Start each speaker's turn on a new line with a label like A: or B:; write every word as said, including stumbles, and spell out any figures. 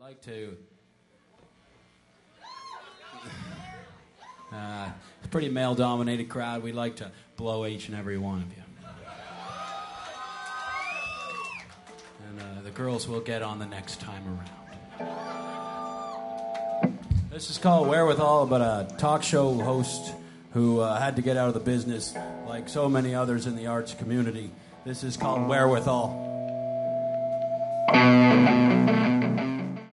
A: like to... Uh, it's a pretty male-dominated crowd. We'd like to blow each and every one of you. And uh, the girls will get on the next time around. This is called Wherewithal, about a talk show host who uh, had to get out of the business like so many others in the arts community. This is called Wherewithal.